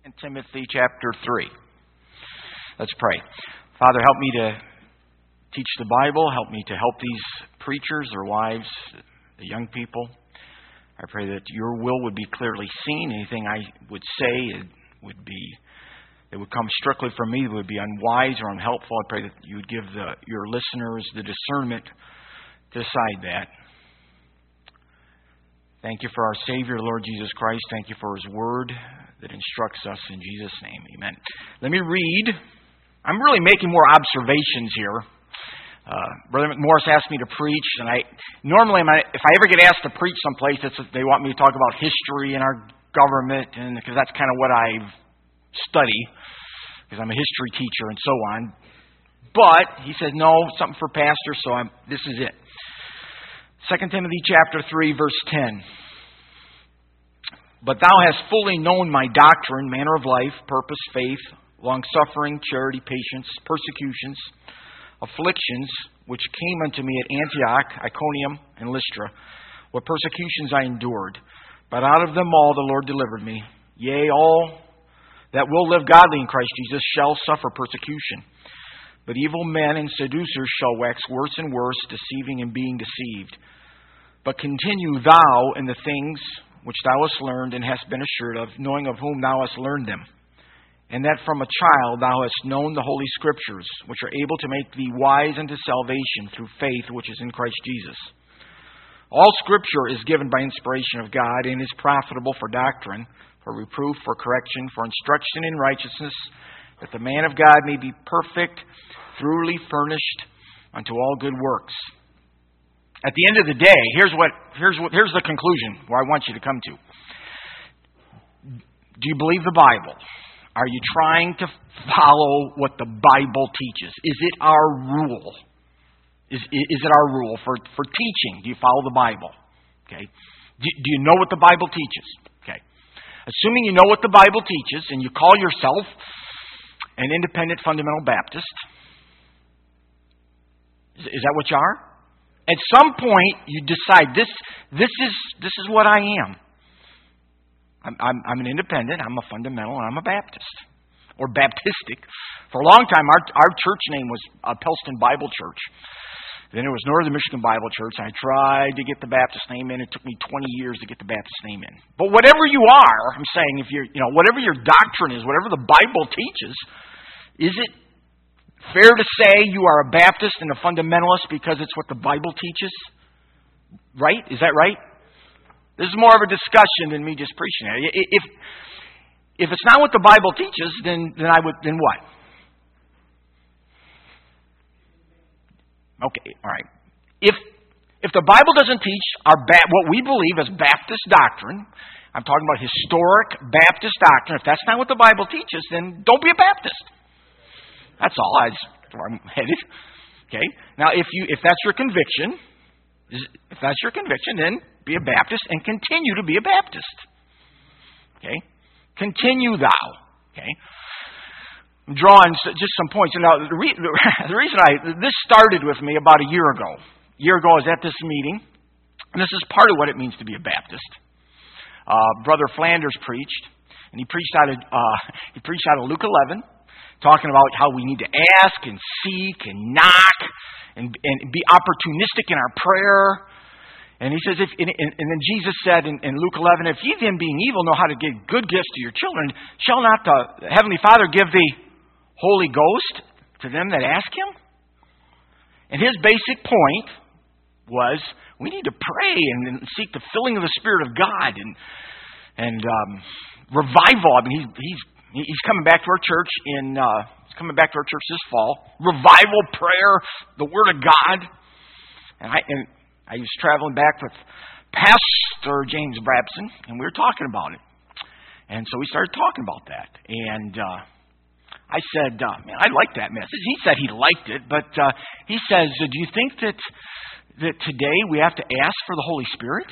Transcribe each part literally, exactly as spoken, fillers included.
Second Timothy chapter three. Let's pray. Father, help me to teach the Bible. Help me to help these preachers, their wives, the young people. I pray that your will would be clearly seen. Anything I would say it would be, it would come strictly from me. It would be unwise or unhelpful. I pray that you would give the, your listeners the discernment to decide that. Thank you for our Savior, Lord Jesus Christ. Thank you for His Word that instructs us in Jesus' name. Amen. Let me read. I'm really making more observations here. Uh, Brother McMorris asked me to preach, and I normally, if I ever get asked to preach someplace, it's, they want me to talk about history and our government, and because that's kind of what I study, because I'm a history teacher and so on. But he said, no, something for pastors, so I'm, this is it. Second Timothy chapter three, verse ten. But thou hast fully known my doctrine, manner of life, purpose, faith, long-suffering, charity, patience, persecutions, afflictions, which came unto me at Antioch, Iconium, and Lystra, what persecutions I endured. But out of them all the Lord delivered me. Yea, all that will live godly in Christ Jesus shall suffer persecution. But evil men and seducers shall wax worse and worse, deceiving and being deceived. But continue thou in the things which thou hast learned and hast been assured of, knowing of whom thou hast learned them, and that from a child thou hast known the Holy Scriptures, which are able to make thee wise unto salvation through faith which is in Christ Jesus. All Scripture is given by inspiration of God, and is profitable for doctrine, for reproof, for correction, for instruction in righteousness, that the man of God may be perfect, thoroughly furnished unto all good works. At the end of the day, here's what here's what here's the conclusion where I want you to come to. Do you believe the Bible? Are you trying to follow what the Bible teaches? Is it our rule? Is is it our rule for, for teaching? Do you follow the Bible? Okay. Do, do you know what the Bible teaches? Okay. Assuming you know what the Bible teaches and you call yourself an independent fundamental Baptist, is, is that what you are? At some point, you decide this. This is this is what I am. I'm, I'm, I'm an independent. I'm a fundamental, and I'm a Baptist or Baptistic. For a long time, our our church name was uh, Pelston Bible Church. Then it was Northern Michigan Bible Church. And I tried to get the Baptist name in. It took me twenty years to get the Baptist name in. But whatever you are, I'm saying, if you're you know whatever your doctrine is, whatever the Bible teaches, is it fair to say you are a Baptist and a fundamentalist because it's what the Bible teaches? Right? Is that right? This is more of a discussion than me just preaching it. If if it's not what the Bible teaches, then then I would then what? Okay, all right. If if the Bible doesn't teach our ba- what we believe as Baptist doctrine, I'm talking about historic Baptist doctrine. If that's not what the Bible teaches, then don't be a Baptist. That's all. That's where I'm headed. Okay. Now, if you if that's your conviction, if that's your conviction, then be a Baptist and continue to be a Baptist. Okay. Continue thou. Okay. I'm drawing just some points. Now, the, re, the reason I this started with me about a year ago. A year ago, I was at this meeting, and this is part of what it means to be a Baptist. Uh, Brother Flanders preached, and he preached out of uh, he preached out of Luke eleven. Talking about how we need to ask and seek and knock and, and be opportunistic in our prayer. And he says, if and, and then Jesus said in, in Luke eleven, if ye then being evil know how to give good gifts to your children, shall not the Heavenly Father give the Holy Ghost to them that ask Him? And his basic point was we need to pray and, and seek the filling of the Spirit of God and and um, revival. I mean, he's he's He's coming back to our church in. Uh, he's coming back to our church this fall. Revival, prayer, the Word of God, and I and I was traveling back with Pastor James Brabson, and we were talking about it. And so we started talking about that. And uh, I said, uh, "Man, I like that message." He said he liked it, but uh, he says, "Do you think that that today we have to ask for the Holy Spirit?"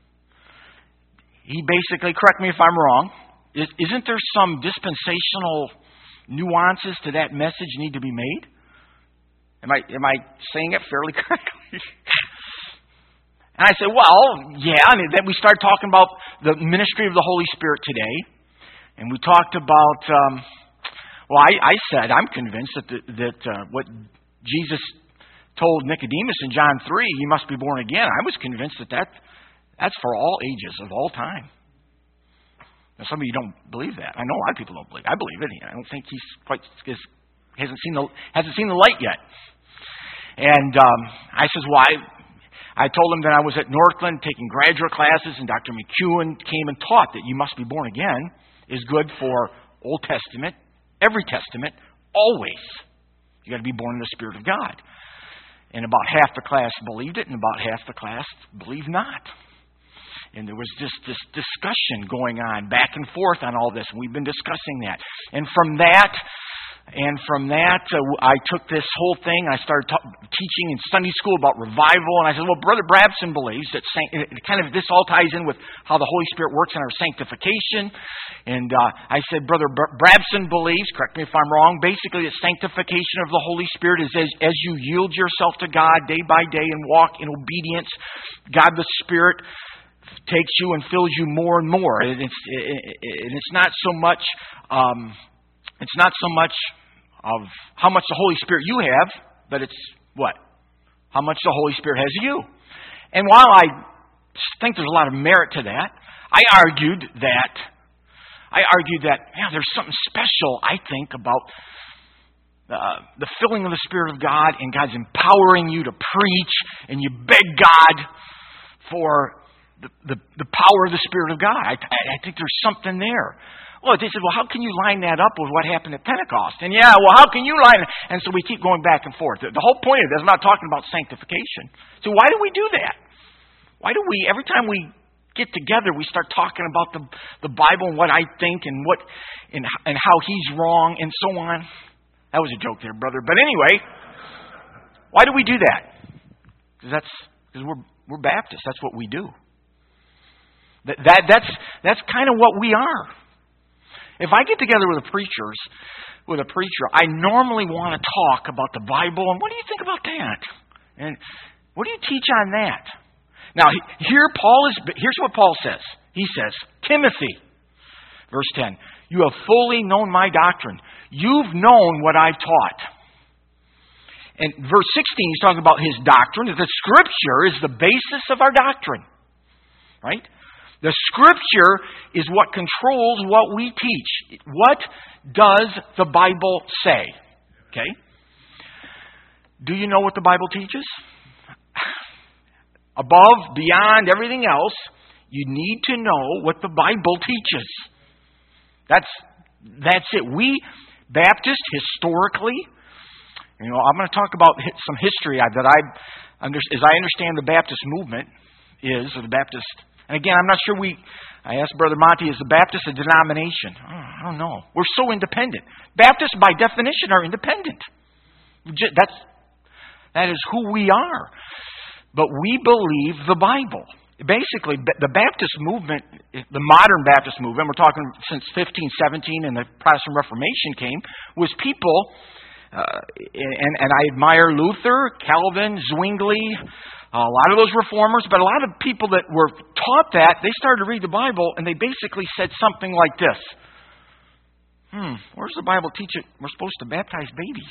He basically, correct me if I'm wrong. Isn't there some dispensational nuances to that message need to be made? Am I am I saying it fairly correctly? And I said, well, yeah. And then we started talking about the ministry of the Holy Spirit today. And we talked about, um, well, I, I said I'm convinced that, the, that uh, what Jesus told Nicodemus in John three, you must be born again. I was convinced that, that that's for all ages of all time. Now, some of you don't believe that. I know a lot of people don't believe it. I believe it. I don't think he's quite hasn't seen the hasn't seen the light yet. And um, I says, why? I told him that I was at Northland taking graduate classes, and Doctor McEwen came and taught that you must be born again is good for Old Testament, every Testament, always. You got to be born in the Spirit of God. And about half the class believed it, and about half the class believed not. And there was just this discussion going on back and forth on all this. And we've been discussing that. And from that, and from that, uh, I took this whole thing. I started ta- teaching in Sunday school about revival. And I said, well, Brother Brabson believes that sanct- it kind of this all ties in with how the Holy Spirit works in our sanctification. And uh, I said, Brother Br- Brabson believes, correct me if I'm wrong, basically that sanctification of the Holy Spirit is as, as you yield yourself to God day by day and walk in obedience, God the Spirit takes you and fills you more and more. And it's, it, it's not so much... Um, It's not so much of how much the Holy Spirit you have, but it's what? How much the Holy Spirit has of you. And while I think there's a lot of merit to that, I argued that, I argued that, yeah, there's something special, I think, about uh, the filling of the Spirit of God and God's empowering you to preach, and you beg God for the, the, the power of the Spirit of God. I, I think there's something there. Well, they said, well, how can you line that up with what happened at Pentecost? And yeah, well, how can you line it? And so we keep going back and forth. The whole point of this, I'm not talking about sanctification. So why do we do that? Why do we, every time we get together, we start talking about the, the Bible and what I think and what and, and how he's wrong and so on? That was a joke there, brother. But anyway, why do we do that? Because that's because we're we're Baptists. That's what we do. That, that that's that's kind of what we are. If I get together with a preachers, with a preacher, I normally want to talk about the Bible and what do you think about that? And what do you teach on that? Now, here Paul is. Here's what Paul says. He says, Timothy, verse ten, you have fully known my doctrine. You've known what I've taught. And verse sixteen, he's talking about his doctrine. The Scripture is the basis of our doctrine. Right? The Scripture is what controls what we teach. What does the Bible say? Okay? Do you know what the Bible teaches? Above, beyond everything else, you need to know what the Bible teaches. That's that's it. We, Baptists, historically, you know, I'm going to talk about some history that I, as I understand the Baptist movement is, or the Baptist. And again, I'm not sure we, I asked Brother Monty, is the Baptist a denomination? Oh, I don't know. We're so independent. Baptists, by definition, are independent. That's, that is who we are. But we believe the Bible. Basically, the Baptist movement, the modern Baptist movement, we're talking since fifteen seventeen and the Protestant Reformation came, was people, uh, and, and I admire Luther, Calvin, Zwingli, a lot of those reformers, but a lot of people that were taught that, they started to read the Bible and they basically said something like this. Hmm, where's the Bible teach it? We're supposed to baptize babies.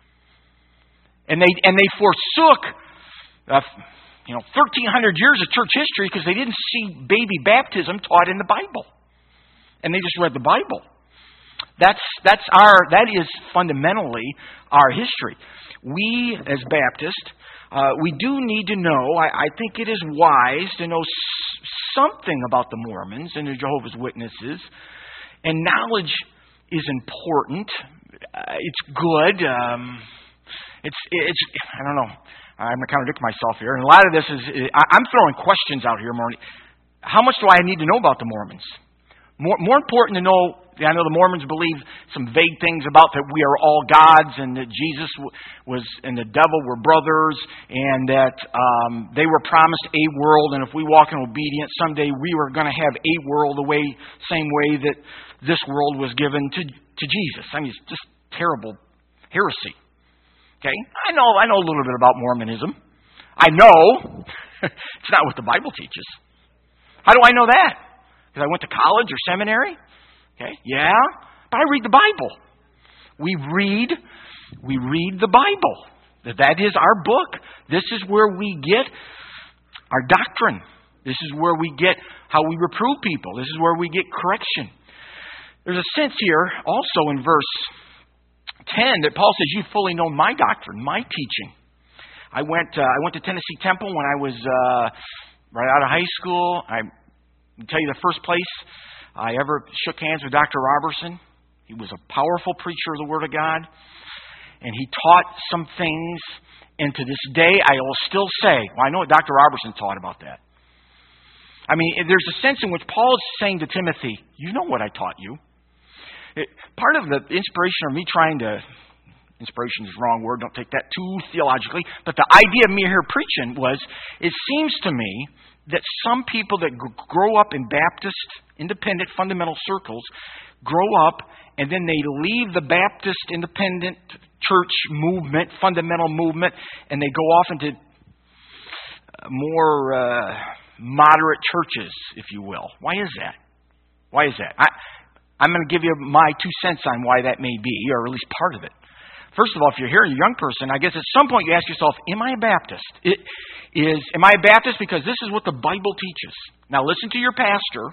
And they and they forsook uh, you know, thirteen hundred years of church history because they didn't see baby baptism taught in the Bible. And they just read the Bible. That's that's our that is fundamentally our history. We as Baptists, uh, we do need to know, I, I think it is wise to know s- something about the Mormons and the Jehovah's Witnesses. And knowledge is important. Uh, it's good. Um, it's, it's, I don't know. I'm going to contradict myself here. And a lot of this is, I'm throwing questions out here, Mormon. How much do I need to know about the Mormons? More, more important to know, I know the Mormons believe some vague things about that we are all gods and that Jesus was and the devil were brothers and that um, they were promised a world, and if we walk in obedience, someday we were going to have a world the way, same way that this world was given to, to Jesus. I mean, it's just terrible heresy. Okay? I know, I know a little bit about Mormonism. I know it's not what the Bible teaches. How do I know that? Because I went to college or seminary? Okay? Yeah, but I read the Bible. We read, we read the Bible. That is our book. This is where we get our doctrine. This is where we get how we reprove people. This is where we get correction. There's a sense here also in verse ten that Paul says, "You fully know my doctrine, my teaching." I went uh, I went to Tennessee Temple when I was uh, right out of high school. I can tell you the first place I ever shook hands with Doctor Robertson. He was a powerful preacher of the Word of God, and he taught some things. And to this day, I will still say, well, I know what Doctor Robertson taught about that. I mean, there's a sense in which Paul is saying to Timothy, you know what I taught you. It, part of the inspiration of me trying to, inspiration is the wrong word, don't take that too theologically, but the idea of me here preaching was, it seems to me that some people that g- grow up in Baptist, independent, fundamental circles, grow up and then they leave the Baptist, independent church movement, fundamental movement, and they go off into more uh, moderate churches, if you will. Why is that? Why is that? I, I'm going to give you my two cents on why that may be, or at least part of it. First of all, if you're here, you're a young person, I guess at some point you ask yourself, am I a Baptist? It is, am I a Baptist because this is what the Bible teaches? Now listen to your pastor,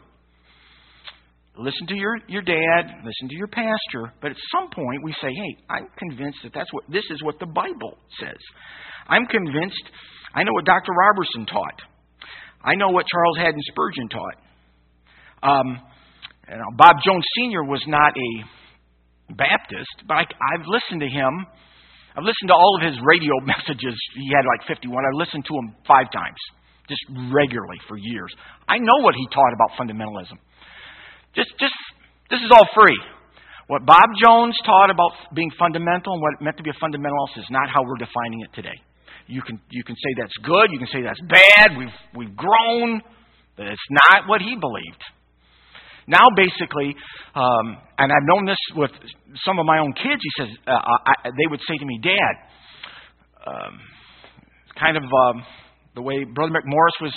listen to your, your dad, listen to your pastor, but at some point we say, hey, I'm convinced that that's what this is what the Bible says. I'm convinced, I know what Doctor Robertson taught. I know what Charles Haddon Spurgeon taught. Um, you know, Bob Jones Senior was not a Baptist, but I, I've listened to him. I've listened to all of his radio messages. He had like fifty-one. I listened to him five times, just regularly for years. I know what he taught about fundamentalism. Just, just this is all free. What Bob Jones taught about being fundamental and what it meant to be a fundamentalist is not how we're defining it today. You can you can say that's good. You can say that's bad. We've we've grown, but it's not what he believed. Now, basically, um, and I've known this with some of my own kids. He says uh, I, they would say to me, "Dad," um, kind of um, the way Brother McMorris was,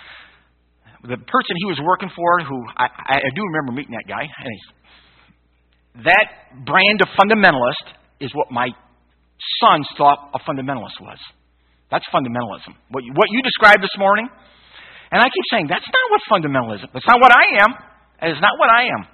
the person he was working for. Who I, I do remember meeting that guy. And he's, that brand of fundamentalist is what my sons thought a fundamentalist was. That's fundamentalism. What you, what you described this morning, and I keep saying that's not what fundamentalism. That's not what I am. That is not what I am.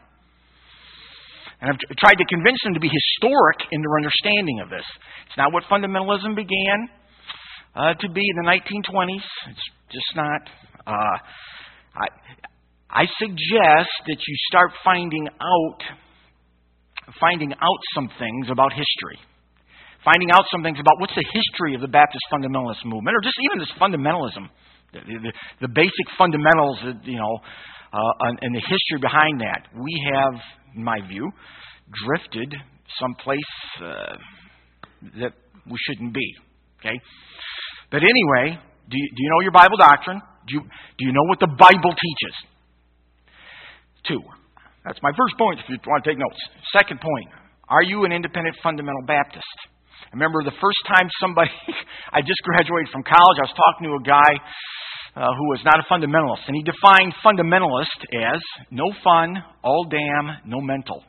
And I've tried to convince them to be historic in their understanding of this. It's not what fundamentalism began uh, to be in the nineteen twenties. It's just not. Uh, I, I suggest that you start finding out, finding out some things about history. Finding out some things about what's the history of the Baptist fundamentalist movement, or just even this fundamentalism, the, the, the basic fundamentals, that, you know, uh, and the history behind that. We have, in my view, drifted someplace uh, that we shouldn't be. Okay, but anyway, do you, do you know your Bible doctrine? Do you do you know what the Bible teaches? Two. That's my first point. If you want to take notes. Second point: are you an independent fundamental Baptist? I remember the first time somebody, I just graduated from college, I was talking to a guy uh, who was not a fundamentalist, and he defined fundamentalist as no fun, all damn, no mental.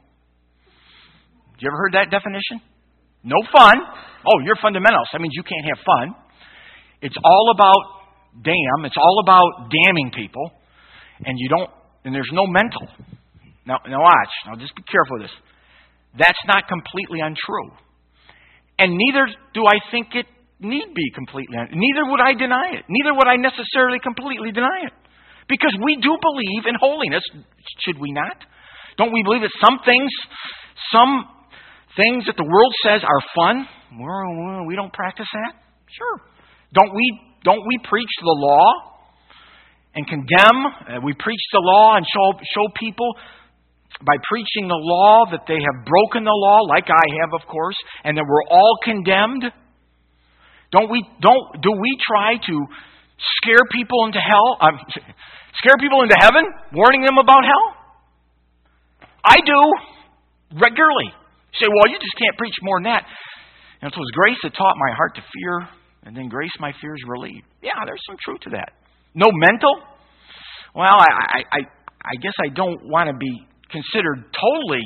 You ever heard that definition? No fun. Oh, you're a fundamentalist. That means you can't have fun. It's all about damn. It's all about damning people, and you don't. And there's no mental. Now, now watch. Now, just be careful with this. That's not completely untrue. And neither do I think it need be completely. Neither would I deny it. Neither would I necessarily completely deny it. Because we do believe in holiness, should we not? Don't we believe that some things, some things that the world says are fun, we're, we don't practice that? Sure. Don't we, don't we preach the law and condemn? Uh, we preach the law and show, show people by preaching the law that they have broken the law, like I have, of course, and that we're all condemned. Don't we? Don't do we try to scare people into hell? Um, scare people into heaven, warning them about hell? I do regularly. You say, well, you just can't preach more than that. And it was grace that taught my heart to fear, and then grace my fears relieved. Yeah, there's some truth to that. No mental? Well, I, I, I, I guess I don't want to be considered totally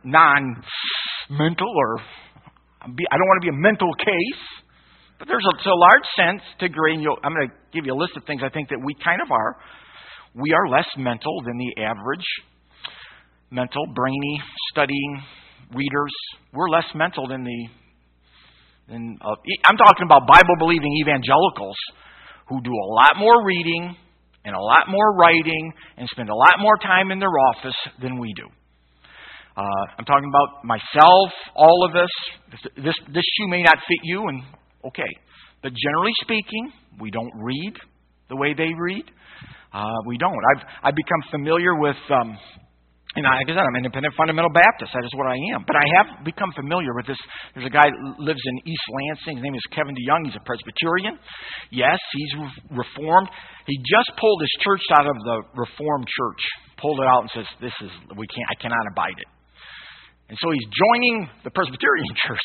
non-mental, or I don't want to be a mental case, but there's a, to a large sense degree, and you'll, I'm going to give you a list of things I think that we kind of are. We are less mental than the average mental, brainy, studying readers. We're less mental than the than uh, I'm talking about Bible-believing evangelicals who do a lot more reading and a lot more writing and spend a lot more time in their office than we do. Uh, I'm talking about myself, all of us. This this shoe may not fit you, and okay, but generally speaking, we don't read the way they read. Uh, we don't. I've I've become familiar with. Um, And like I said, I'm an independent fundamental Baptist. That is what I am. But I have become familiar with this. There's a guy who lives in East Lansing. His name is Kevin DeYoung. He's a Presbyterian. Yes, he's Reformed. He just pulled his church out of the Reformed church. Pulled it out and says, "This is we can't. I cannot abide it." And so he's joining the Presbyterian church.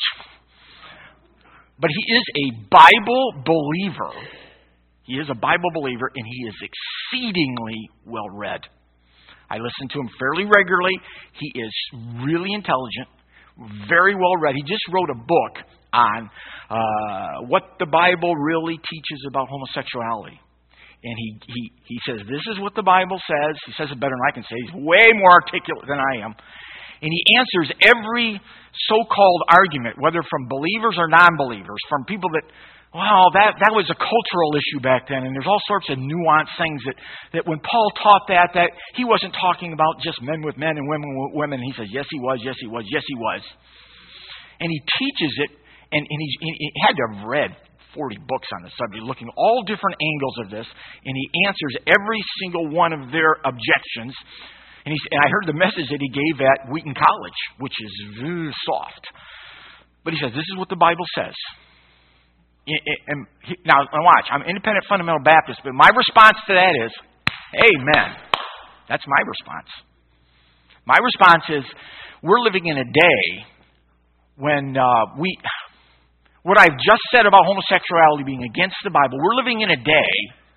But he is a Bible believer. He is a Bible believer, and he is exceedingly well read. I listen to him fairly regularly. He is really intelligent, very well read. He just wrote a book on uh, what the Bible really teaches about homosexuality. And he, he, he says, this is what the Bible says. He says it better than I can say. He's way more articulate than I am. And he answers every so-called argument, whether from believers or non-believers, from people that, well, that, that was a cultural issue back then, and there's all sorts of nuanced things that, that when Paul taught that, that he wasn't talking about just men with men and women with women. And he says, yes, he was, yes, he was, yes, he was. And he teaches it, and, and he's, he had to have read forty books on the subject, looking at all different angles of this, and he answers every single one of their objections. And, he, and I heard the message that he gave at Wheaton College, which is very soft. But he says, this is what the Bible says. And he, now, watch, I'm independent fundamental Baptist, but my response to that is, amen. That's my response. My response is, we're living in a day when uh, we, what I've just said about homosexuality being against the Bible, we're living in a day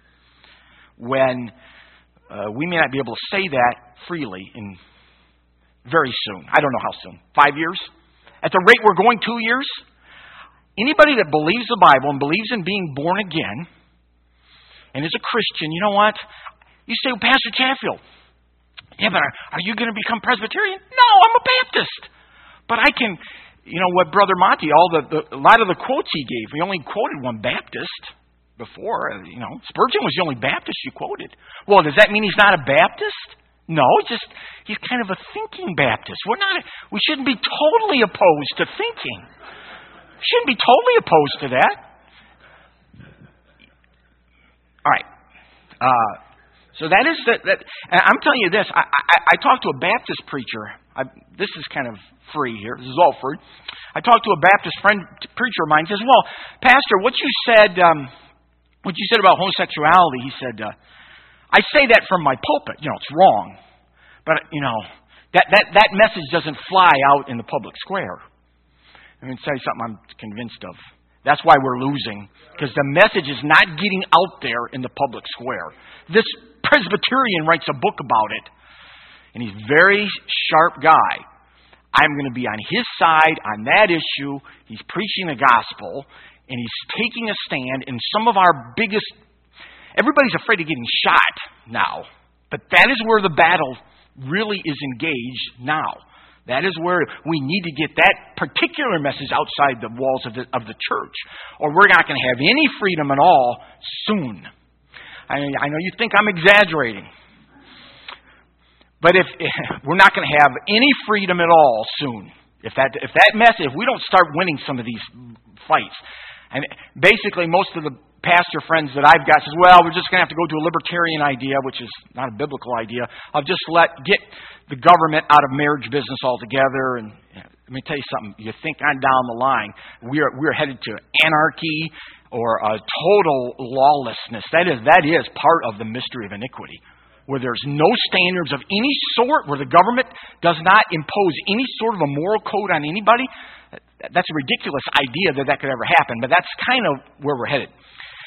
when uh, we may not be able to say that freely in very soon. I don't know how soon. Five years? At the rate we're going, two years? Anybody that believes the Bible and believes in being born again and is a Christian, you know what? You say, well, Pastor Chatfield, yeah, but are, are you going to become Presbyterian? No, I'm a Baptist. But I can, you know what, Brother Monty, all the, the a lot of the quotes he gave, we only quoted one Baptist before. You know, Spurgeon was the only Baptist you quoted. Well, does that mean he's not a Baptist? No, just he's kind of a thinking Baptist. We're not. We shouldn't be totally opposed to thinking. Shouldn't be totally opposed to that. All right. Uh, so that is that. that I'm telling you this. I, I, I talked to a Baptist preacher. I, this is kind of free here. This is all free. I talked to a Baptist friend preacher of mine. He says, "Well, Pastor, what you said, um, what you said about homosexuality," he said, uh, "I say that from my pulpit. You know, it's wrong, but you know that that that message doesn't fly out in the public square." I'm going to tell you something I'm convinced of. That's why we're losing, because the message is not getting out there in the public square. This Presbyterian writes a book about it, and he's a very sharp guy. I'm going to be on his side on that issue. He's preaching the gospel, and he's taking a stand in some of our biggest... Everybody's afraid of getting shot now, but that is where the battle really is engaged now. That is where we need to get that particular message outside the walls of the, of the church, or we're not going to have any freedom at all soon. I, I know you think I'm exaggerating, but if, if we're not going to have any freedom at all soon, if that if that message, if we don't start winning some of these fights, and basically most of the pastor friends that I've got says, well, we're just going to have to go to a libertarian idea, which is not a biblical idea, of just let get the government out of marriage business altogether. And you know, let me tell you something. You think on down the line, we are we're headed to anarchy or a total lawlessness. That is that is part of the mystery of iniquity, where there's no standards of any sort, where the government does not impose any sort of a moral code on anybody. That's a ridiculous idea that that could ever happen, but that's kind of where we're headed.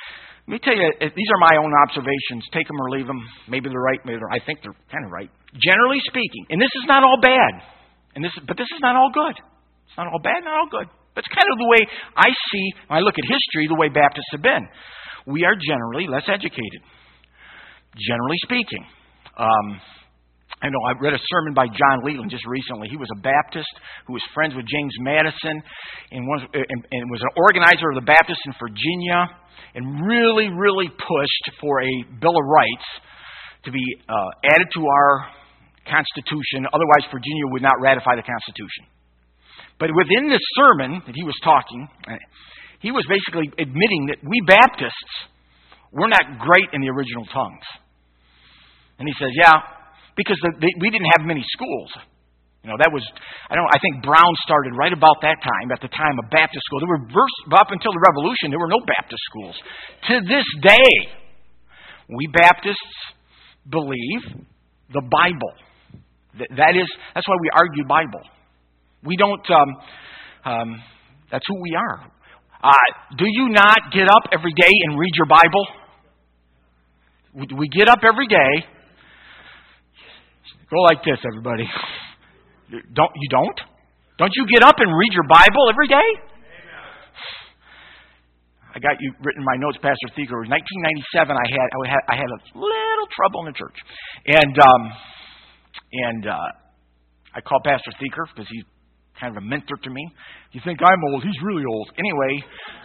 Let me tell you, these are my own observations. Take them or leave them. Maybe they're right. Maybe they're, I think they're kind of right. Generally speaking, and this is not all bad, and this, but this is not all good. It's not all bad, not all good. But it's kind of the way I see, when I look at history, the way Baptists have been. We are generally less educated. Generally speaking. Um, I know I read a sermon by John Leland just recently. He was a Baptist who was friends with James Madison and was, and, and was an organizer of the Baptists in Virginia and really, really pushed for a Bill of Rights to be uh, added to our Constitution. Otherwise, Virginia would not ratify the Constitution. But within this sermon that he was talking, he was basically admitting that we Baptists, we're not great in the original tongues. And he says, yeah, because the, the, we didn't have many schools. You know, that was, I don't know, I think Brown started right about that time, at the time of Baptist school. There were, verse, up until the Revolution, there were no Baptist schools. To this day, we Baptists believe the Bible. That, that is, that's why we argue Bible. We don't, um, um, that's who we are. Uh, do you not get up every day and read your Bible? We, we get up every day. Go like this, everybody. Don't you don't? Don't you get up and read your Bible every day? Amen. I got you written in my notes, Pastor Thieker. In nineteen ninety-seven, I had I had I had a little trouble in the church, and um, and uh, I called Pastor Thieker because he's kind of a mentor to me. You think I'm old? He's really old. Anyway.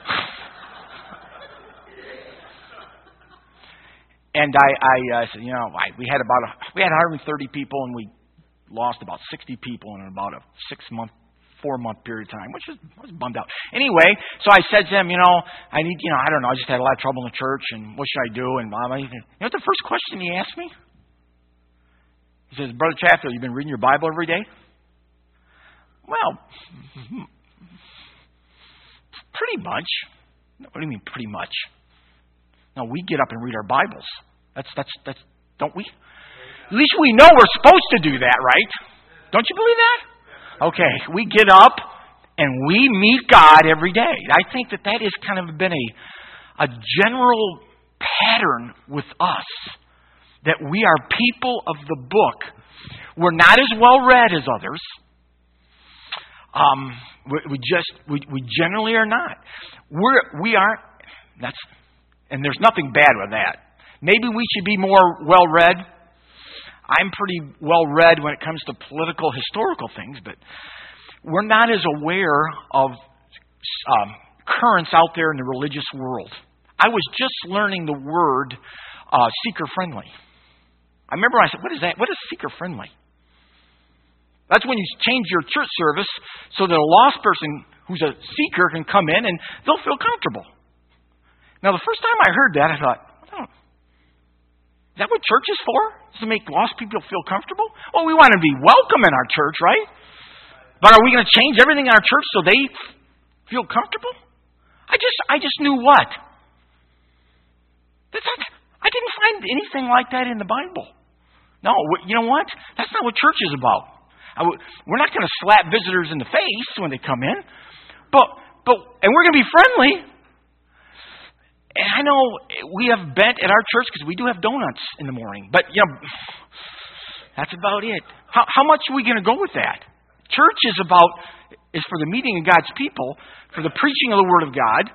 And I, I uh, said, you know, I, we had about a, we had one hundred thirty people, and we lost about sixty people in about a six month, four month period of time, which was, I was bummed out. Anyway, so I said to him, you know, I need, you know, I don't know, I just had a lot of trouble in the church, and what should I do? And blah, blah. You know what the first question he asked me? He says, Brother Chatfield, you've been reading your Bible every day? Well, pretty much. What do you mean, pretty much? No, we get up and read our Bibles. That's that's that's don't we? At least we know we're supposed to do that, right? Don't you believe that? Okay, we get up and we meet God every day. I think that that has kind of been a a general pattern with us, that we are people of the book. We're not as well read as others. Um, we, we just we, we generally are not. We're we aren't. That's. And there's nothing bad with that. Maybe we should be more well-read. I'm pretty well-read when it comes to political, historical things, but we're not as aware of um, currents out there in the religious world. I was just learning the word uh, seeker-friendly. I remember I said, what is that? What is seeker-friendly? That's when you change your church service so that a lost person who's a seeker can come in and they'll feel comfortable. Now, the first time I heard that, I thought, oh, is that what church is for? Is to make lost people feel comfortable? Well, we want to be welcome in our church, right? But are we going to change everything in our church so they feel comfortable? I just I just knew what? That's not, I didn't find anything like that in the Bible. No, you know what? That's not what church is about. I, we're not going to slap visitors in the face when they come in. But, but, and we're going to be friendly. And I know we have bent at our church because we do have donuts in the morning. But, you know, that's about it. How, how much are we going to go with that? Church is about, is for the meeting of God's people, for the preaching of the Word of God,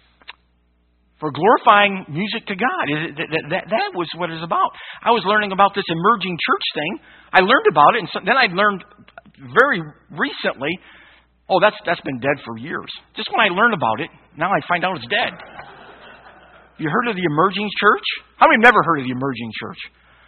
for glorifying music to God. That, that, that was what it's about. I was learning about this emerging church thing. I learned about it, and so, then I learned very recently, oh, that's that's been dead for years. Just when I learned about it, now I find out it's dead. You heard of the emerging church? How many have never heard of the emerging church?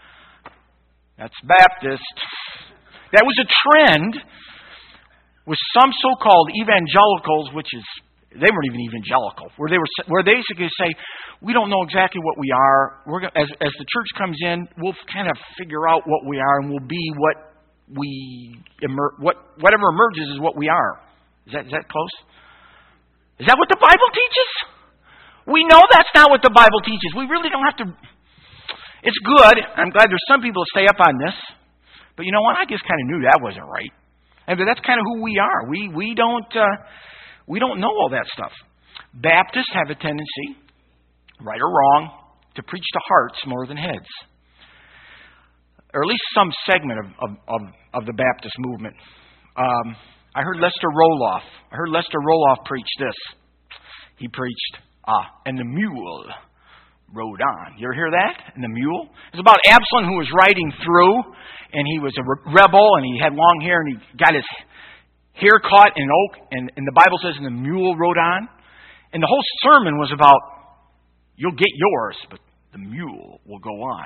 That's Baptist. That was a trend with some so-called evangelicals, which is, they weren't even evangelical, where they were, where they basically say, we don't know exactly what we are. We're gonna, as, as the church comes in, we'll kind of figure out what we are, and we'll be what we, emer- what whatever emerges is what we are. Is that, is that close? Is that what the Bible teaches? We know that's not what the Bible teaches. We really don't have to. It's good. I'm glad there's some people that stay up on this. But you know what? I just kind of knew that wasn't right. And that's kind of who we are. We we don't uh, we don't know all that stuff. Baptists have a tendency, right or wrong, to preach to hearts more than heads. Or at least some segment of, of, of, of the Baptist movement. Um, I heard Lester Roloff. I heard Lester Roloff preach this. He preached, ah, and the mule rode on. You ever hear that? And the mule? It's about Absalom who was riding through, and he was a rebel, and he had long hair, and he got his hair caught in oak, and, and the Bible says, and the mule rode on. And the whole sermon was about, you'll get yours, but the mule will go on.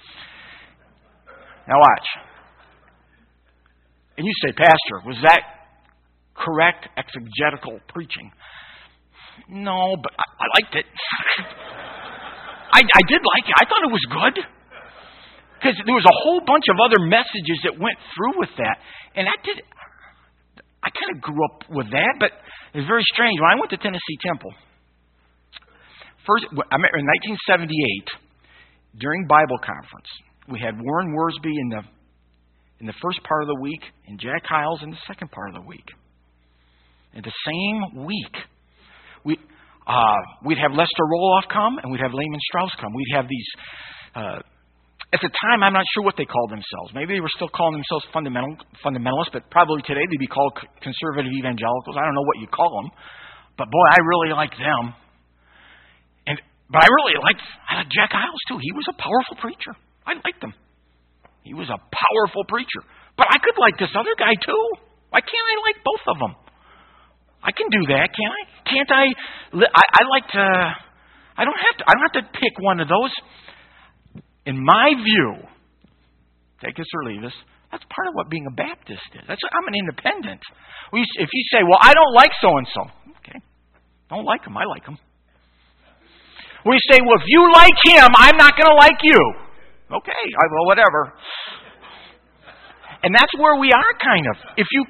Now watch. And you say, Pastor, was that correct exegetical preaching? No, but I, I liked it. I, I did like it. I thought it was good. Because there was a whole bunch of other messages that went through with that. And I did, I kind of grew up with that, but it was very strange. When I went to Tennessee Temple, first, I met in nineteen seventy-eight, during Bible conference, we had Warren Worsby in the in the first part of the week and Jack Hyles in the second part of the week. In the same week, we, uh, we'd have Lester Roloff come and we'd have Lehman Strauss come. We'd have these, uh, at the time, I'm not sure what they called themselves. Maybe they were still calling themselves fundamental fundamentalists, but probably today they'd be called conservative evangelicals. I don't know what you call them. But boy, I really liked them. And But I really liked, I liked Jack Hyles too. He was a powerful preacher. I liked him. He was a powerful preacher. But I could like this other guy too. Why can't I like both of them? I can do that, can't I? Can't I? I, I like to. I don't have to. I don't have to pick one of those. In my view, take us or leave us. That's part of what being a Baptist is. That's I'm an independent. If you say, "Well, I don't like so and so," okay, don't like him. I like him. We say, "Well, if you like him, I'm not going to like you." Okay, I, well, whatever. And that's where we are, kind of. If you,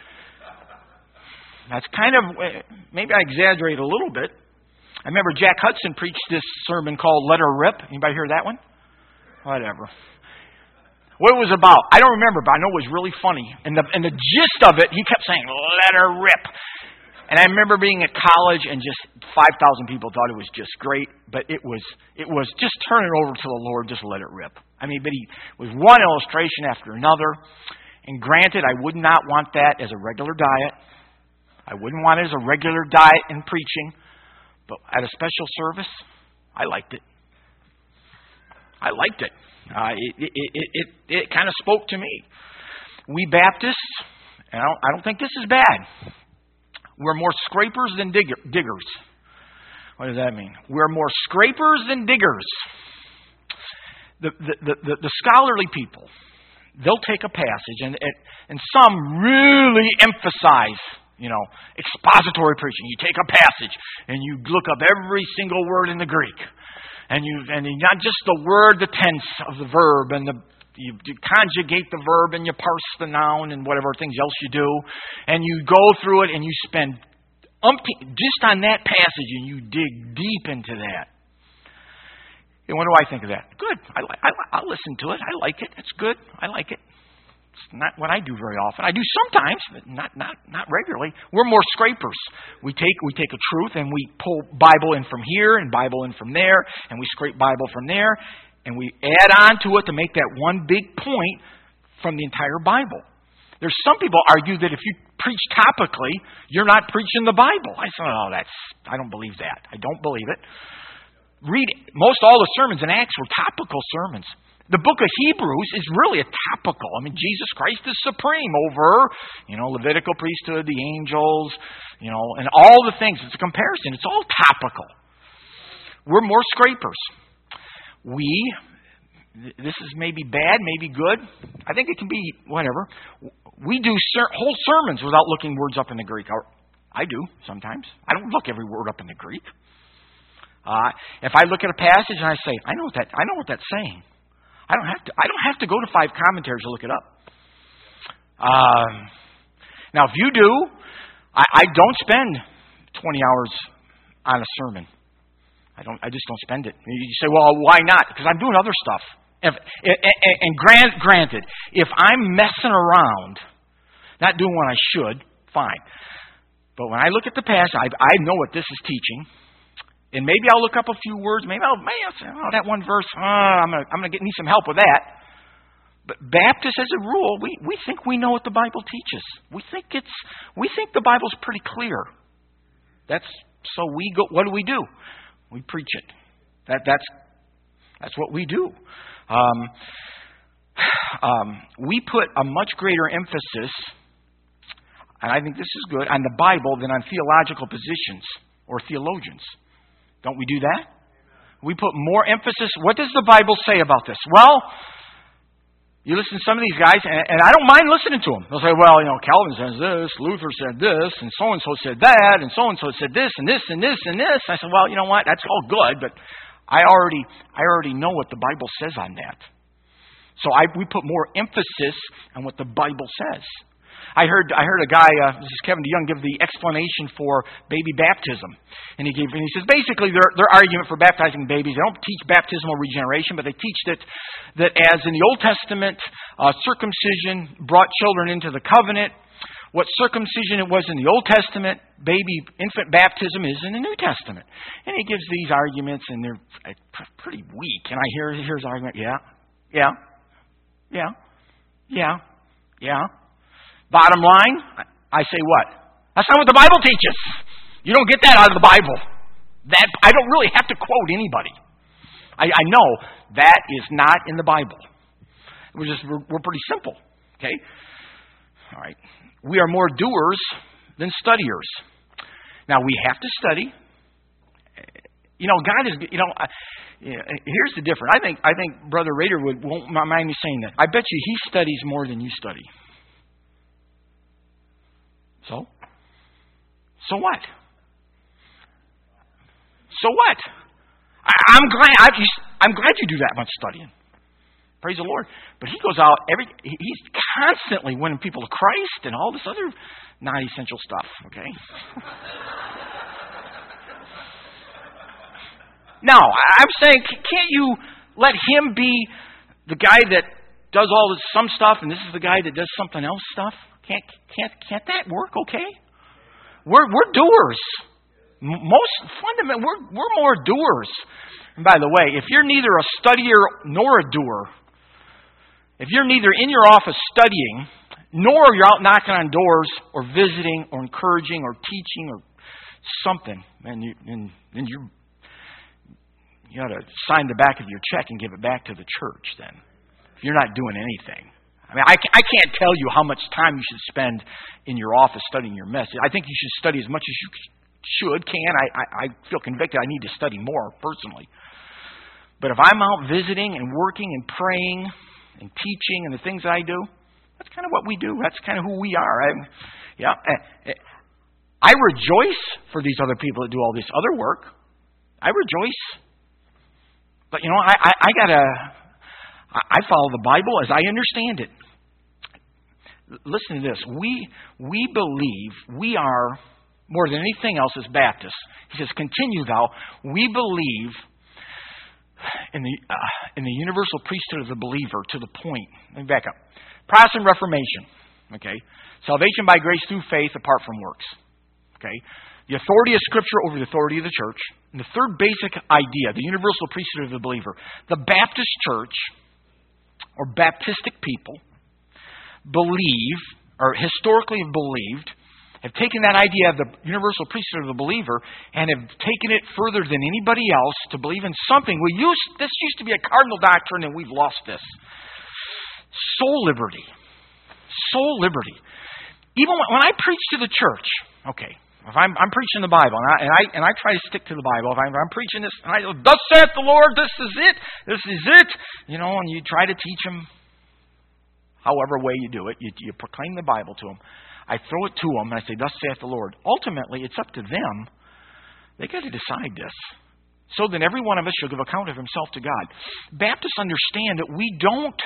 that's kind of, maybe I exaggerate a little bit. I remember Jack Hudson preached this sermon called "Let Her Rip." Anybody hear that one? Whatever. What it was about, I don't remember, but I know it was really funny. And the and the gist of it, he kept saying, "Let her rip." And I remember being at college and just five thousand people thought it was just great, but it was it was just turn it over to the Lord, just let it rip. I mean, but he was one illustration after another. And granted, I would not want that as a regular diet. I wouldn't want it as a regular diet in preaching. But at a special service, I liked it. I liked it. Uh, it it it, it, it kind of spoke to me. We Baptists, and I don't, I don't think this is bad. We're more scrapers than digger, diggers. What does that mean? We're more scrapers than diggers. The, the, the, the, the scholarly people, they'll take a passage, and, and some really emphasize, you know, expository preaching. You take a passage, and you look up every single word in the Greek. And you and not just the word, the tense of the verb, and the You, you conjugate the verb and you parse the noun and whatever things else you do. And you go through it and you spend umpteen, just on that passage, and you dig deep into that. And what do I think of that? Good. I, I, I'll listen to it. I like it. It's good. I like it. It's not what I do very often. I do sometimes, but not not not regularly. We're more scrapers. We take we take a truth and we pull Bible in from here and Bible in from there, and we scrape Bible from there. And we add on to it to make that one big point from the entire Bible. There's some people argue that if you preach topically, you're not preaching the Bible. I say, oh, that's, I don't believe that. I don't believe it. Read most all the sermons in Acts were topical sermons. The book of Hebrews is really a topical. I mean, Jesus Christ is supreme over, you know, Levitical priesthood, the angels, you know, and all the things. It's a comparison. It's all topical. We're more scrapers. We, this is maybe bad, maybe good. I think it can be whatever. We do ser- whole sermons without looking words up in the Greek. I do sometimes. I don't look every word up in the Greek. Uh, if I look at a passage and I say, I know what that, I know what that's saying. I don't have to. I don't have to go to five commentaries to look it up. Um, now, if you do, I, I don't spend twenty hours on a sermon. I don't. I just don't spend it. You say, well, why not? Because I'm doing other stuff. If, and and grant, granted, if I'm messing around, not doing what I should, fine. But when I look at the passage, I, I know what this is teaching, And maybe I'll look up a few words. Maybe I'll, maybe I'll say, oh, that one verse, oh, I'm going to I'm going to need some help with that. But Baptists, as a rule, we, we think we know what the Bible teaches. We think it's we think the Bible's pretty clear. That's so we go. What do we do? We preach it. That that's that's what we do. Um, um, we put a much greater emphasis, and I think this is good, on the Bible than on theological positions or theologians. Don't we do that? We put more emphasis. What does the Bible say about this? Well, you listen to some of these guys, and, and I don't mind listening to them. They'll say, well, you know, Calvin says this, Luther said this, and so-and-so said that, and so-and-so said this, and this, and this, and this. I said, well, you know what? That's all good, but I already I already know what the Bible says on that. So I, we put more emphasis on what the Bible says. I heard I heard a guy, uh, this is Kevin DeYoung, give the explanation for baby baptism. And he gave and he says basically their their argument for baptizing babies, they don't teach baptismal regeneration, but they teach that that as in the Old Testament, uh, circumcision brought children into the covenant. What circumcision it was in the Old Testament, baby infant baptism is in the New Testament. And he gives these arguments, and they're pretty weak. And I hear hear his argument, yeah, yeah, yeah, yeah, yeah. Bottom line, I say what? That's not what the Bible teaches. You don't get that out of the Bible. That I don't really have to quote anybody. I, I know that is not in the Bible. We're just we're, we're pretty simple. Okay? All right. We are more doers than studiers. Now we have to study. You know, God is. You know, uh, here's the difference. I think I think Brother Rader would won't mind me saying that. I bet you he studies more than you study. So? So what? So what? I, I'm glad I, I'm glad you do that much studying. Praise the Lord. But he goes out every he's constantly winning people to Christ and all this other non-essential stuff, okay? Now, I'm saying, can't you let him be the guy that does all this some stuff and this is the guy that does something else stuff? Can't can't can't that work? Okay, we're we're doers. Most fundamental, we're we're more doers. And by the way, if you're neither a studier nor a doer, if you're neither in your office studying, nor you're out knocking on doors or visiting or encouraging or teaching or something, and you and, and you you ought to sign the back of your check and give it back to the church. Then, if you're not doing anything. I mean, I, I can't tell you how much time you should spend in your office studying your message. I think you should study as much as you should, can. I, I, I feel convicted I need to study more, personally. But if I'm out visiting and working and praying and teaching and the things that I do, that's kind of what we do. That's kind of who we are. I, yeah, I rejoice for these other people that do all this other work. I rejoice. But, you know, I, I, I got to... I follow the Bible as I understand it. Listen to this. We we believe we are, more than anything else as Baptists, he says, continue thou, we believe in the uh, in the universal priesthood of the believer to the point. Let me back up. Protestant Reformation. Okay. Salvation by grace through faith apart from works. Okay. The authority of Scripture over the authority of the church. And the third basic idea, the universal priesthood of the believer. The Baptist church, or Baptistic people, believe, or historically have believed, have taken that idea of the universal priesthood of the believer and have taken it further than anybody else to believe in something. We used, this used to be a cardinal doctrine and we've lost this. Soul liberty. Soul liberty. Even when, when I preach to the church, okay, if I'm, I'm preaching the Bible, and I, and I and I try to stick to the Bible. If I'm, if I'm preaching this, and I go, thus saith the Lord, this is it, this is it. You know, and you try to teach them however way you do it. You, you proclaim the Bible to them. I throw it to them, and I say, thus saith the Lord. Ultimately, it's up to them. They got to decide this. So then every one of us should give account of himself to God. Baptists understand that we don't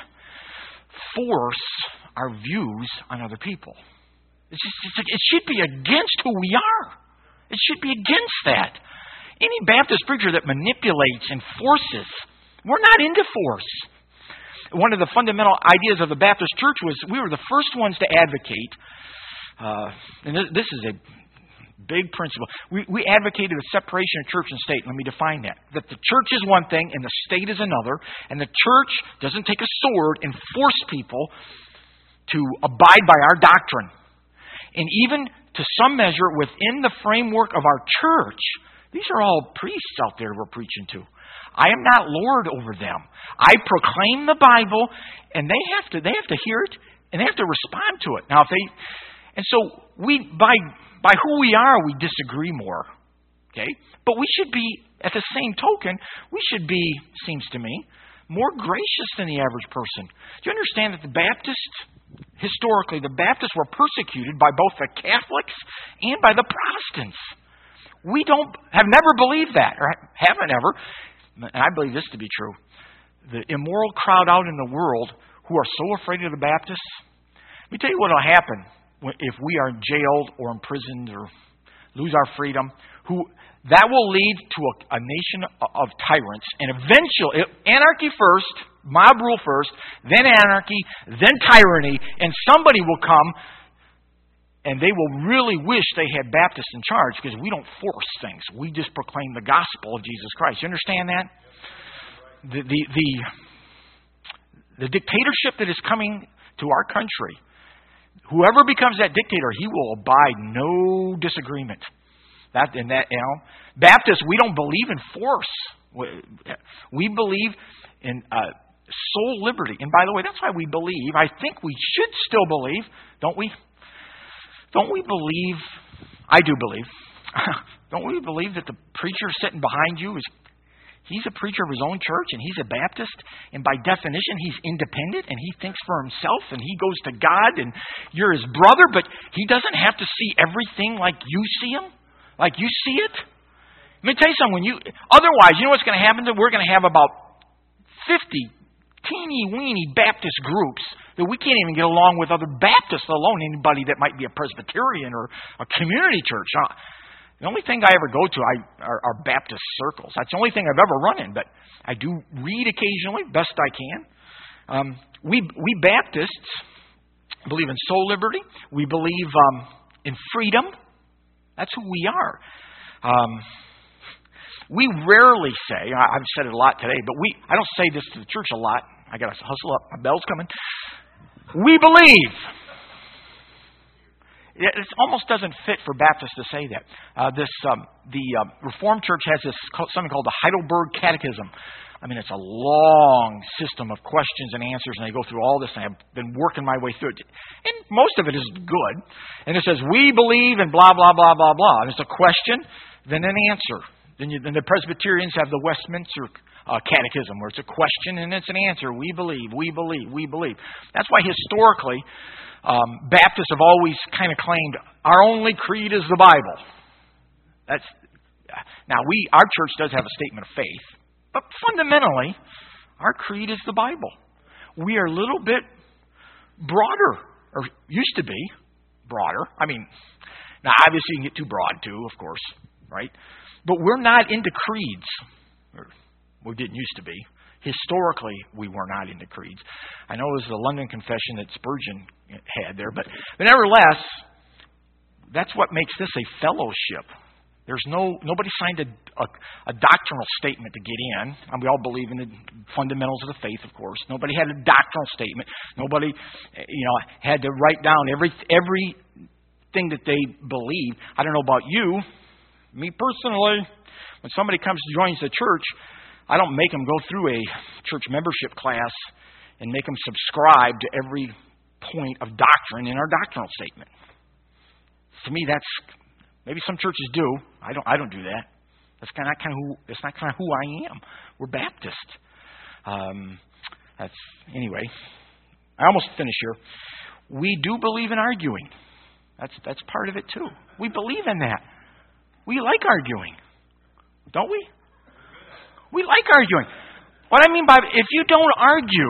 force our views on other people. It's just, it's like, it should be against who we are. It should be against that. Any Baptist preacher that manipulates and forces, we're not into force. One of the fundamental ideas of the Baptist church was we were the first ones to advocate, uh, and this is a Big principle. We, we advocated the separation of church and state. Let me define that. That the church is one thing and the state is another. And the church doesn't take a sword and force people to abide by our doctrine. And even to some measure within the framework of our church, these are all priests out there we're preaching to. I am not Lord over them. I proclaim the Bible, and they have to they have to hear it and they have to respond to it. Now if they and so we by By who we are, we disagree more. Okay? But we should be, at the same token, we should be, seems to me, more gracious than the average person. Do you understand that the Baptists, historically, the Baptists were persecuted by both the Catholics and by the Protestants? We don't, have never believed that, or haven't ever. And I believe this to be true. The immoral crowd out in the world who are so afraid of the Baptists, let me tell you what will happen if we are jailed or imprisoned or lose our freedom. Who that will lead to a, a nation of tyrants, and eventually anarchy first, mob rule first, then anarchy, then tyranny, and somebody will come and they will really wish they had Baptists in charge, because we don't force things. We just proclaim the gospel of Jesus Christ. You understand that? The the the, the dictatorship that is coming to our country, whoever becomes that dictator, he will abide no disagreement. That and that, you know, Baptists, we don't believe in force. We believe in uh, soul liberty. And by the way, that's why we believe. I think we should still believe, don't we? Don't we believe? I do believe. Don't we believe that the preacher sitting behind you is he's a preacher of his own church, and he's a Baptist, and by definition, he's independent, and he thinks for himself, and he goes to God, and you're his brother, but he doesn't have to see everything like you see him, like you see it. Let me tell you something. When you, otherwise, you know what's going to happen? We're going to have about fifty teeny-weeny Baptist groups that we can't even get along with other Baptists, let alone anybody that might be a Presbyterian or a community church. Now, the only thing I ever go to I, are, are Baptist circles. That's the only thing I've ever run in, but I do read occasionally, best I can. Um, we we Baptists believe in soul liberty. We believe um, in freedom. That's who we are. Um, we rarely say, I, I've said it a lot today, but we I don't say this to the church a lot. I got to hustle up. My bell's coming. We believe. It almost doesn't fit for Baptists to say that. Uh, this um, the uh, Reformed Church has this something called the Heidelberg Catechism. I mean, it's a long system of questions and answers, and they go through all this. And I've been working my way through it, and most of it is good. And it says, "We believe," and blah blah blah blah blah. And it's a question, then an answer. Then, you, then the Presbyterians have the Westminster uh, Catechism, where it's a question and it's an answer. We believe, we believe, we believe. That's why historically, Um, Baptists have always kind of claimed our only creed is the Bible. That's now we our church does have a statement of faith, but fundamentally, our creed is the Bible. We are a little bit broader, or used to be broader. I mean, now obviously you can get too broad too, of course, right? But we're not into creeds. Or we didn't used to be. Historically, we were not into creeds. I know it was the London Confession that Spurgeon had there, but, but nevertheless, that's what makes this a fellowship. There's no nobody signed a, a, a doctrinal statement to get in. And we all believe in the fundamentals of the faith, of course. Nobody had a doctrinal statement. Nobody, you know, had to write down every everything that they believed. I don't know about you. Me personally, when somebody comes to join the church, I don't make them go through a church membership class and make them subscribe to every point of doctrine in our doctrinal statement. To me, that's maybe some churches do. I don't. I don't do that. That's kind of kind of who. That's not kind of who I am. We're Baptist. Um, that's anyway. I almost finished here. We do believe in arguing. That's that's part of it too. We believe in that. We like arguing, don't we? We like arguing. What I mean by if you don't argue,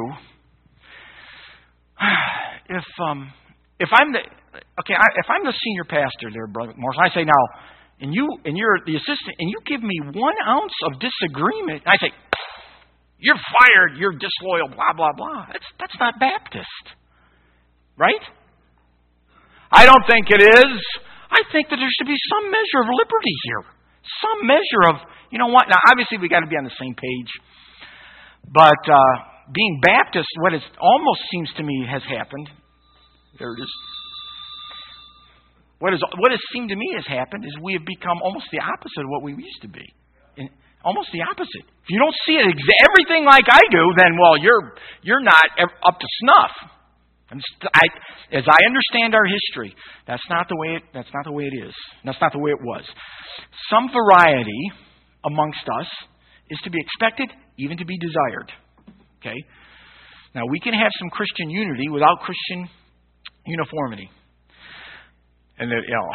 if um, if I'm the okay, I, if I'm the senior pastor there, Brother Morris, I say now, and you and you're the assistant, and you give me one ounce of disagreement, I say, you're fired, you're disloyal, blah blah blah. That's that's not Baptist, right? I don't think it is. I think that there should be some measure of liberty here. Some measure of, you know what? Now, obviously, we got to be on the same page. But uh, being Baptist, what it almost seems to me has happened, there it is. What, is, what has seemed to me has happened is we have become almost the opposite of what we used to be. In, almost the opposite. If you don't see it exa- everything like I do, then, well, you're you're not up to snuff. And I, as I understand our history, that's not the way it, that's not the way it is. That's not the way it was. Some variety amongst us is to be expected, even to be desired. Okay? Now, we can have some Christian unity without Christian uniformity. And, that, you know,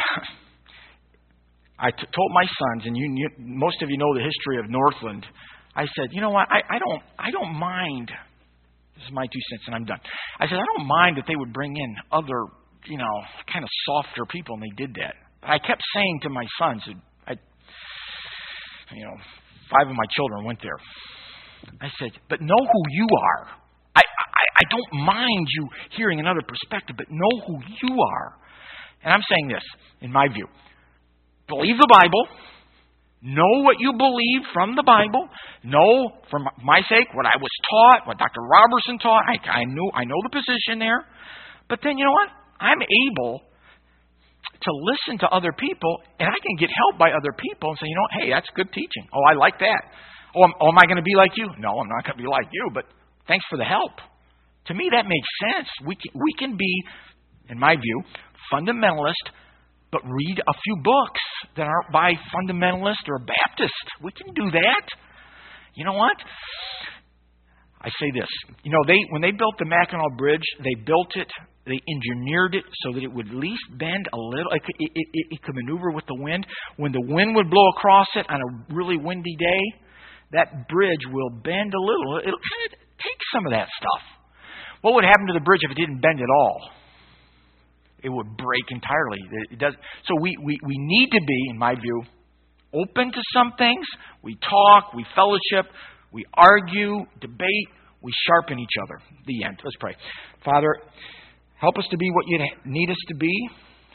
I t- told my sons, and you, you, most of you know the history of Northland. I said, you know what? I, I don't, I don't mind. This is my two cents, and I'm done. I said, I don't mind that they would bring in other, you know, kind of softer people, and they did that. But I kept saying to my sons, I, you know, five of my children went there. I said, but know who you are. I, I, I don't mind you hearing another perspective, but know who you are. And I'm saying this, in my view. Believe the Bible. Know what you believe from the Bible. Know, for my sake, what I was taught, what Doctor Robertson taught. I, I knew, I know the position there. But then, you know what? I'm able to listen to other people, and I can get help by other people and say, you know, hey, that's good teaching. Oh, I like that. Oh, am, oh, am I going to be like you? No, I'm not going to be like you, but thanks for the help. To me, that makes sense. We can, we can be, in my view, fundamentalist, but read a few books that aren't by fundamentalist or Baptist. We can do that. You know what? I say this. You know, they when they built the Mackinac Bridge, they built it, they engineered it so that it would at least bend a little. It, it, it, it could maneuver with the wind. When the wind would blow across it on a really windy day, that bridge will bend a little. It'll kind of take some of that stuff. What would happen to the bridge if it didn't bend at all? It would break entirely. It does. So we, we, we need to be, in my view, open to some things. We talk, we fellowship, we argue, debate, we sharpen each other. The end. Let's pray. Father, help us to be what you need us to be.